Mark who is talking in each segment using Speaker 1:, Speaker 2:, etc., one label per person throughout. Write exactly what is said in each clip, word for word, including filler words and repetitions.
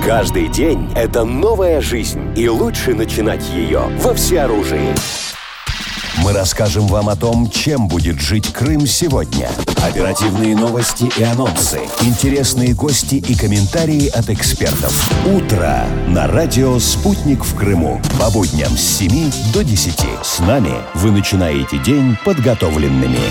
Speaker 1: Каждый день – это новая жизнь, и лучше начинать ее во всеоружии. Мы расскажем вам о том, чем будет жить Крым сегодня. Оперативные новости и анонсы, интересные гости и комментарии от экспертов. Утро на радио «Спутник» в Крыму. По будням с семи до десяти. С нами вы начинаете день подготовленными.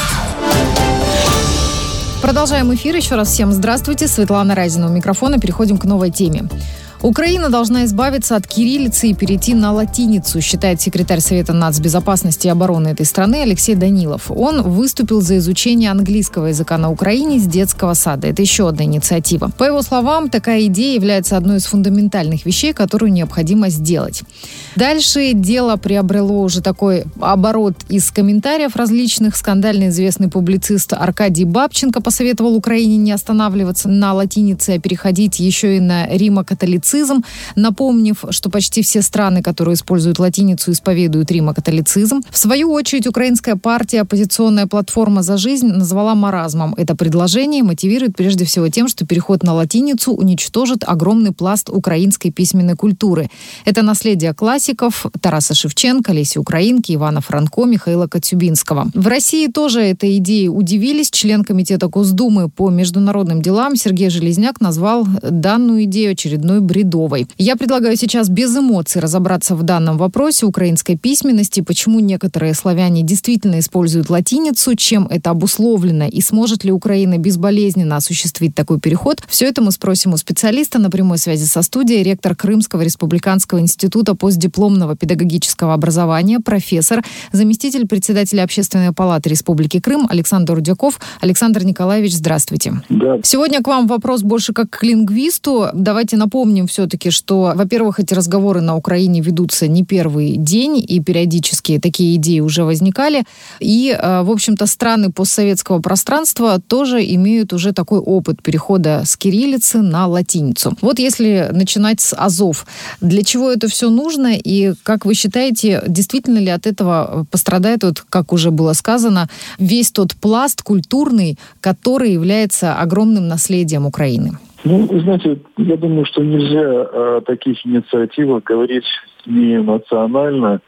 Speaker 2: Продолжаем эфир. Еще раз всем здравствуйте. Светлана Разина у микрофона. Переходим к новой теме. Украина должна избавиться от кириллицы и перейти на латиницу, считает секретарь Совета нацбезопасности и обороны этой страны Алексей Данилов. Он выступил за изучение английского языка на Украине с детского сада. Это еще одна инициатива. По его словам, такая идея является одной из фундаментальных вещей, которую необходимо сделать. Дальше дело приобрело уже такой оборот из комментариев различных. Скандально известный публицист Аркадий Бабченко посоветовал Украине не останавливаться на латинице, а переходить еще и на римо-католицизм, напомнив, что почти все страны, которые используют латиницу, исповедуют римо-католицизм. В свою очередь, украинская партия «Оппозиционная платформа за жизнь» назвала маразмом это предложение и мотивирует прежде всего тем, что переход на латиницу уничтожит огромный пласт украинской письменной культуры. Это наследие классиков Тараса Шевченко, Леси Украинки, Ивана Франко, Михаила Коцюбинского. В России тоже этой идеей удивились. Член комитета Госдумы по международным делам Сергей Железняк назвал данную идею очередной бредовой. Я предлагаю сейчас без эмоций разобраться в данном вопросе украинской письменности, почему некоторые славяне действительно используют латиницу, чем это обусловлено и сможет ли Украина безболезненно осуществить такой переход. Все это мы спросим у специалиста на прямой связи со студией, ректор Крымского республиканского института постдипломного педагогического образования, профессор, заместитель председателя Общественной палаты Республики Крым Александр Рудяков. Александр Николаевич, здравствуйте.
Speaker 3: Да.
Speaker 2: Сегодня к вам вопрос больше как к лингвисту. Давайте напомним все-таки, что, во-первых, эти разговоры на Украине ведутся не первый день, и периодически такие идеи уже возникали. И, в общем-то, страны постсоветского пространства тоже имеют уже такой опыт перехода с кириллицы на латиницу. Вот если начинать с азов, для чего это все нужно, и, как вы считаете, действительно ли от этого пострадает, вот, как уже было сказано, весь тот пласт культурный, который является огромным наследием Украины?
Speaker 3: Ну, вы знаете, я думаю, что нельзя о таких инициативах говорить не эмоционально,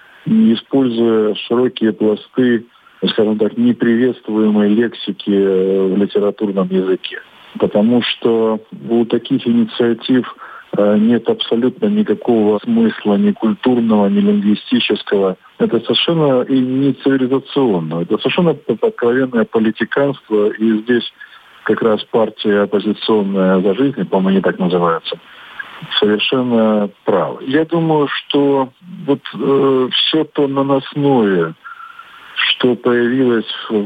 Speaker 3: не используя широкие пласты, скажем так, неприветствуемой лексики в литературном языке. Потому что у таких инициатив нет абсолютно никакого смысла ни культурного, ни лингвистического. Это совершенно и не цивилизационно. Это совершенно откровенное политиканство, и здесь как раз партия «Оппозиционная за жизнь», по-моему, они так называются, совершенно правы. Я думаю, что вот э, все то наносное, что появилось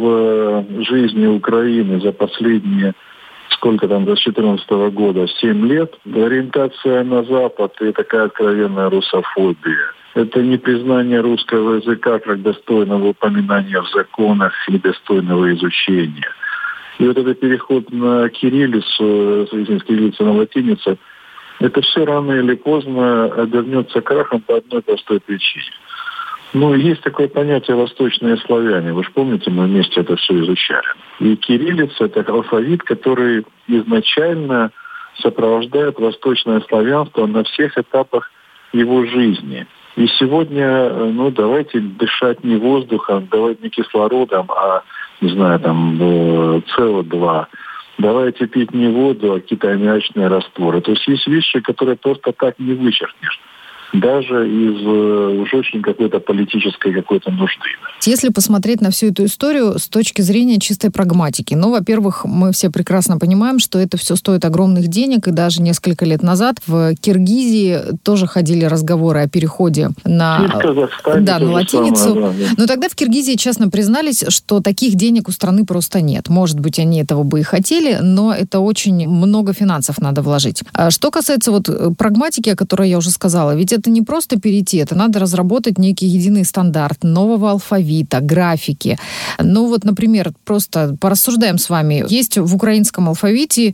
Speaker 3: в жизни Украины за последние, сколько там, до две тысячи четырнадцатого года, семь лет, ориентация на Запад и такая откровенная русофобия. Это непризнание русского языка как достойного упоминания в законах и достойного изучения. И вот этот переход на кириллицу, с кириллицы на латиницу, это все рано или поздно обернется крахом по одной простой причине. Ну, есть такое понятие «восточные славяне». Вы же помните, мы вместе это все изучали. И кириллица – это алфавит, который изначально сопровождает восточное славянство на всех этапах его жизни. И сегодня, ну, давайте дышать не воздухом, давайте не кислородом, а, не знаю, там, С О два. Давайте пить не воду, а какие-то аммиачные растворы. То есть есть вещи, которые просто так не вычеркнешь. Даже из уж очень какой-то политической какой-то нужды.
Speaker 2: Если посмотреть на всю эту историю с точки зрения чистой прагматики, ну, во-первых, мы все прекрасно понимаем, что это все стоит огромных денег, и даже несколько лет назад в Киргизии тоже ходили разговоры о переходе на, да, на латиницу. Самое, да, да. Но тогда в Киргизии честно признались, что таких денег у страны просто нет. Может быть, они этого бы и хотели, но это очень много финансов надо вложить. Что касается вот прагматики, о которой я уже сказала, ведь это не просто перейти, это надо разработать некий единый стандарт нового алфавита, графики. Ну вот, например, просто порассуждаем с вами. Есть в украинском алфавите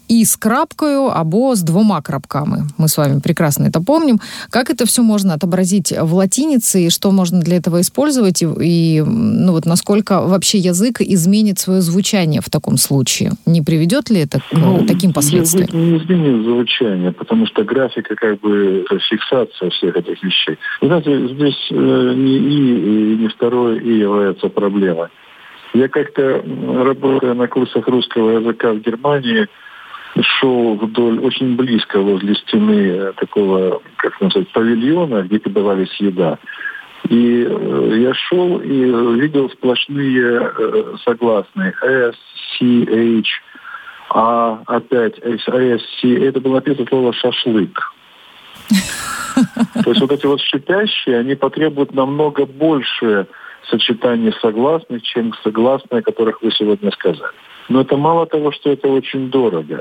Speaker 2: і з крапкою або з двумя крапками. Мы с вами прекрасно это помним. Как это все можно отобразить в латинице, и что можно для этого использовать, и, и ну, вот насколько вообще язык изменит свое звучание в таком случае? Не приведет ли это к ну, таким последствиям?
Speaker 3: Язык не изменит звучание, потому что графика как бы фиксация всех этих вещей. Вы знаете, здесь э, не «и», и не второе «и» является проблемой. Я как-то, работая на курсах русского языка в Германии, шел вдоль, очень близко возле стены такого, как называть, павильона, где подавались еда. И э, я шел и видел сплошные э, согласные S, C, H, а опять S, C. Это было написано слово «шашлык». То есть вот эти вот шипящие, они потребуют намного больше сочетаний согласных, чем согласные, о которых вы сегодня сказали. Но это мало того, что это очень дорого.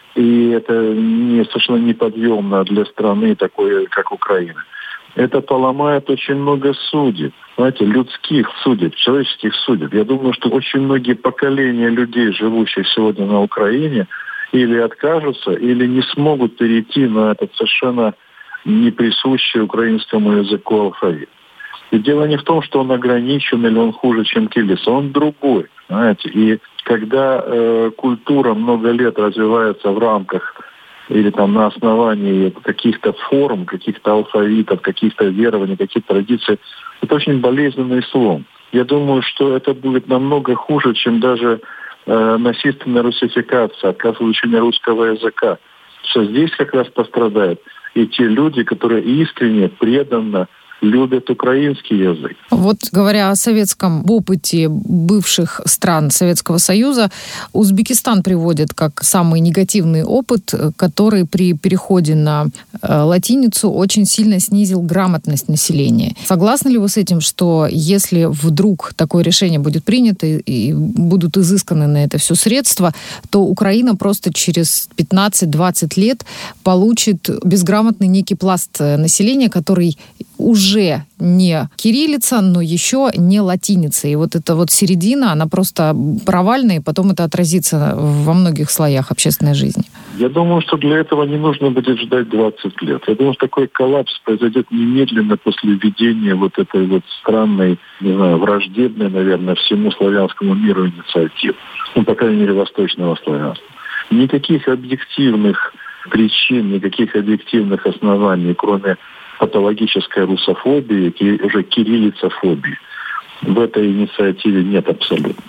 Speaker 3: И это не, совершенно неподъемно для страны такой, как Украина. Это поломает очень много судеб. Знаете, людских судеб, человеческих судеб. Я думаю, что очень многие поколения людей, живущих сегодня на Украине, или откажутся, или не смогут перейти на этот совершенно неприсущий украинскому языку алфавит. И дело не в том, что он ограничен или он хуже, чем кириллица. Он другой, знаете. И когда э, культура много лет развивается в рамках или там на основании каких-то форм, каких-то алфавитов, каких-то верований, каких-то традиций, это очень болезненный слом. Я думаю, что это будет намного хуже, чем даже э, насильственная русификация, отказ изучения русского языка. Что здесь как раз пострадают и те люди, которые искренне, преданно любят украинский язык.
Speaker 2: Вот говоря о советском опыте бывших стран Советского Союза, Узбекистан приводит как самый негативный опыт, который при переходе на латиницу очень сильно снизил грамотность населения. Согласны ли вы с этим, что если вдруг такое решение будет принято и будут изысканы на это все средства, то Украина просто через пятнадцать-двадцать лет получит безграмотный некий пласт населения, который уже не кириллица, но еще не латиница. И вот эта вот середина, она просто провальная, и потом это отразится во многих слоях общественной жизни.
Speaker 3: Я думаю, что для этого не нужно будет ждать двадцать лет. Я думаю, что такой коллапс произойдет немедленно после введения вот этой вот странной, не знаю, враждебной, наверное, всему славянскому миру инициативы. Ну, по крайней мере, восточного славянства. Никаких объективных причин, никаких объективных оснований, кроме патологической русофобии, уже кириллицофобии, в этой инициативе нет абсолютно.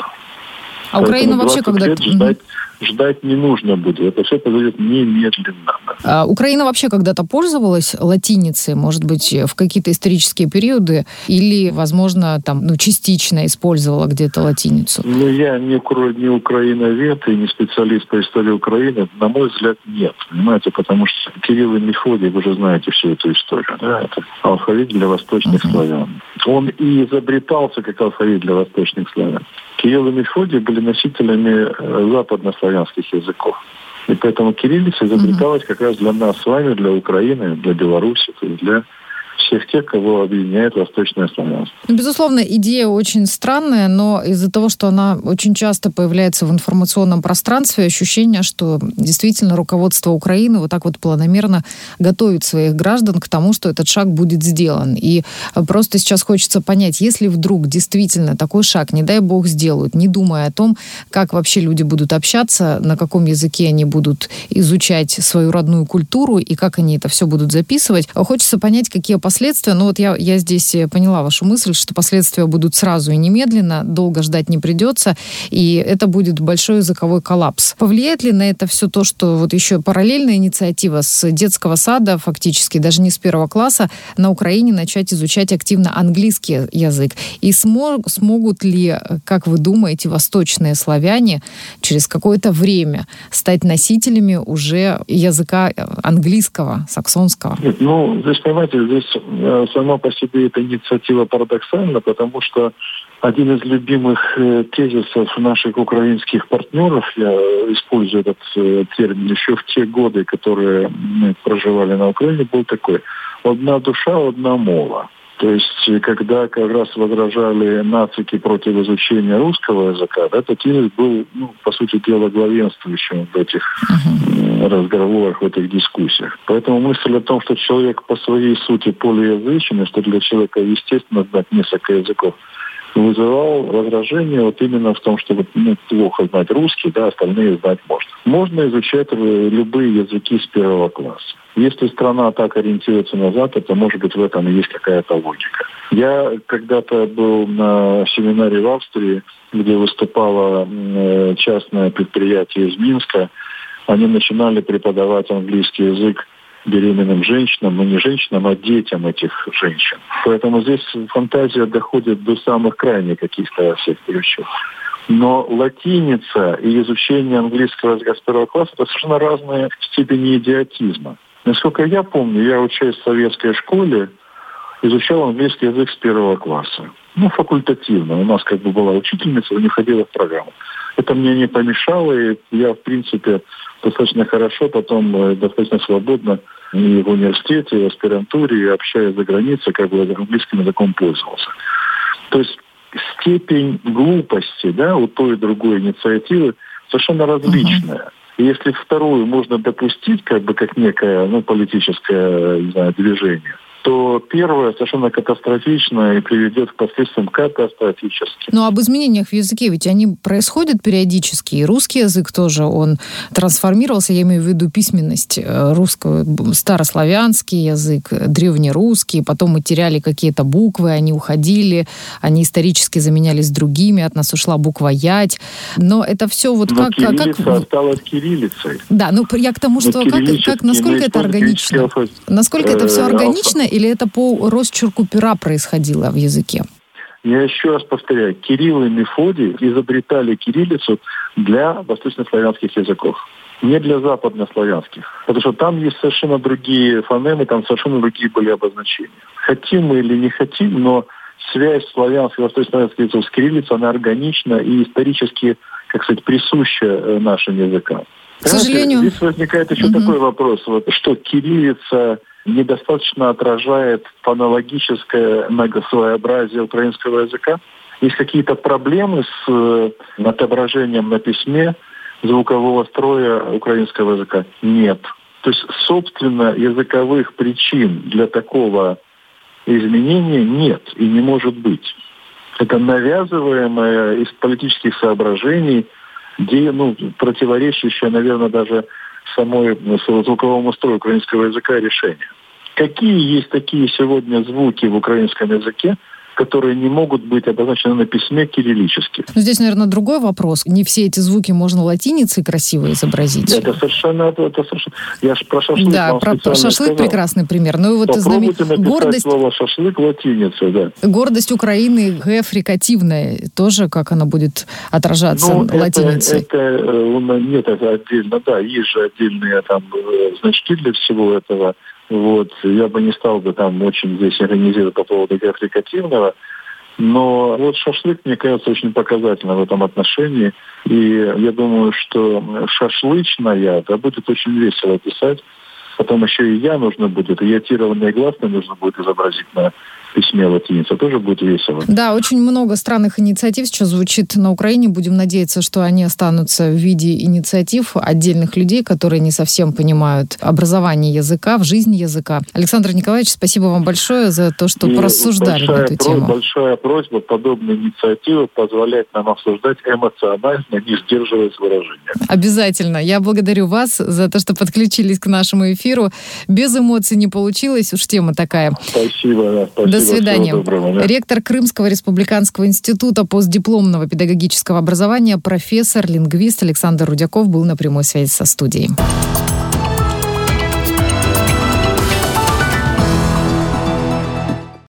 Speaker 2: А Украина вообще когда...
Speaker 3: Ждать, ждать не нужно будет. Это все произойдет немедленно.
Speaker 2: А Украина вообще когда-то пользовалась латиницей, может быть, в какие-то исторические периоды, или, возможно, там, ну, частично использовала где-то латиницу?
Speaker 3: Ну, я не, не украиновед и не специалист по истории Украины. На мой взгляд, нет. Понимаете, потому что Кирилл и Мефодий, вы же знаете всю эту историю. Да? Это алфавит для восточных uh-huh. славян. Он и изобретался как алфавит для восточных славян. Кирилл и Мефодий были носителями западнославянских языков. И поэтому кириллица изобреталась как раз для нас с вами, для Украины, для Беларуси, то есть для всех тех, кого объединяет восточное славянство.
Speaker 2: Безусловно, идея очень странная, но из-за того, что она очень часто появляется в информационном пространстве, ощущение, что действительно руководство Украины вот так вот планомерно готовит своих граждан к тому, что этот шаг будет сделан. И просто сейчас хочется понять, если вдруг действительно такой шаг, не дай бог, сделают, не думая о том, как вообще люди будут общаться, на каком языке они будут изучать свою родную культуру и как они это все будут записывать, хочется понять, какие последствия. Ну вот я, я здесь поняла вашу мысль, что последствия будут сразу и немедленно, долго ждать не придется, и это будет большой языковой коллапс. Повлияет ли на это все то, что вот еще параллельная инициатива с детского сада, фактически даже не с первого класса, на Украине начать изучать активно английский язык? И смог, смогут ли, как вы думаете, восточные славяне через какое-то время стать носителями уже языка английского, саксонского?
Speaker 3: Нет, ну, здесь, понимаете, здесь сама по себе эта инициатива парадоксальна, потому что один из любимых э, тезисов наших украинских партнеров, я использую этот э, термин еще в те годы, которые мы проживали на Украине, был такой: «Одна душа, одна мова». То есть, когда как раз возражали нацики против изучения русского языка, да, Татинец был, ну, по сути дела, главенствующим в этих uh-huh. разговорах, в этих дискуссиях. Поэтому мысль о том, что человек по своей сути полиязычен, что для человека естественно знать несколько языков, вызывал возражение вот именно в том, что ну, плохо знать русский, да, остальные знать можно. Можно изучать любые языки с первого класса. Если страна так ориентируется назад, то, может быть, в этом и есть какая-то логика. Я когда-то был на семинаре в Австрии, где выступало частное предприятие из Минска. Они начинали преподавать английский язык беременным женщинам, но не женщинам, а детям этих женщин. Поэтому здесь фантазия доходит до самых крайних каких-то всех ключей. Но латиница и изучение английского языка с первого класса – это совершенно разные степени идиотизма. Насколько я помню, я, учась в советской школе, изучал английский язык с первого класса. Ну, факультативно. У нас как бы была учительница, не входила в программу. Это мне не помешало, и я, в принципе, достаточно хорошо, потом достаточно свободно и в университете, и в аспирантуре, и общаясь за границей, как бы английским языком пользовался. То есть степень глупости, да, у той и другой инициативы совершенно различная. Uh-huh. И если вторую можно допустить, как бы как некое, ну, политическое, не знаю, движение, то первое совершенно катастрофично и приведет к последствиям катастрофическим.
Speaker 2: Но об изменениях в языке ведь они происходят периодически. И русский язык тоже, он трансформировался, я имею в виду письменность русского, старославянский язык, древнерусский, потом мы теряли какие-то буквы, они уходили, они исторически заменялись другими, от нас ушла буква «ять». Но это все вот
Speaker 3: Но
Speaker 2: как...
Speaker 3: кириллица
Speaker 2: как...
Speaker 3: осталась кириллицей.
Speaker 2: Да, ну я к тому, что как, как, насколько это органично? Насколько это все органично, или это по росчерку пера происходило в языке?
Speaker 3: Я еще раз повторяю, Кирилл и Мефодий изобретали кириллицу для восточнославянских языков, не для западнославянских. Потому что там есть совершенно другие фонемы, там совершенно другие были обозначения. Хотим мы или не хотим, но связь славянских и восточнославянских языков с кириллицей, она органична и исторически, как сказать, присуща нашим языкам.
Speaker 2: К сожалению.
Speaker 3: Здесь возникает еще угу. такой вопрос, вот, что кириллица недостаточно отражает фонологическое многосвоеобразие украинского языка. Есть какие-то проблемы с отображением на письме звукового строя украинского языка? Нет. То есть, собственно, языковых причин для такого изменения нет и не может быть. Это навязываемое из политических соображений, где, ну, противоречащее, наверное, даже самой звуковому строю украинского языка решения. Какие есть такие сегодня звуки в украинском языке, которые не могут быть обозначены на письме кириллически?
Speaker 2: Ну, здесь, наверное, другой вопрос. Не все эти звуки можно латиницей красиво изобразить.
Speaker 3: Это совершенно... Это совершенно... Я же про шашлык
Speaker 2: Да,
Speaker 3: вам
Speaker 2: про, про шашлык сказал. Прекрасный пример. Ну, и вот
Speaker 3: Попробуйте
Speaker 2: знаме...
Speaker 3: написать
Speaker 2: гордость...
Speaker 3: слово «шашлык» латиницей, да.
Speaker 2: Гордость Украины, г фрикативная, тоже как она будет отражаться
Speaker 3: ну,
Speaker 2: латиницей?
Speaker 3: Это, это, нет, это отдельно, да, есть же отдельные там значки для всего этого. Вот, я бы не стал бы там очень здесь организировать по поводу графрикативного, но вот шашлык, мне кажется, очень показательно в этом отношении. И я думаю, что шашлычная, да, будет очень весело писать. Потом еще и я нужно будет, и ятированные гласные нужно будет изобразить на письме латиница. Тоже будет весело.
Speaker 2: Да, очень много странных инициатив сейчас звучит на Украине. Будем надеяться, что они останутся в виде инициатив отдельных людей, которые не совсем понимают образование языка, в жизни языка. Александр Николаевич, спасибо вам большое за то, что и порассуждали на эту
Speaker 3: просьба,
Speaker 2: тему.
Speaker 3: Большая просьба подобные инициативы позволять нам обсуждать эмоционально, не сдерживаясь в выражениях.
Speaker 2: Обязательно. Я благодарю вас за то, что подключились к нашему эфиру. Без эмоций не получилось, уж тема такая.
Speaker 3: Спасибо, да, спасибо.
Speaker 2: До свидания.
Speaker 3: Доброго, да.
Speaker 2: Ректор Крымского республиканского института постдипломного педагогического образования, профессор, лингвист Александр Рудяков был на прямой связи со студией.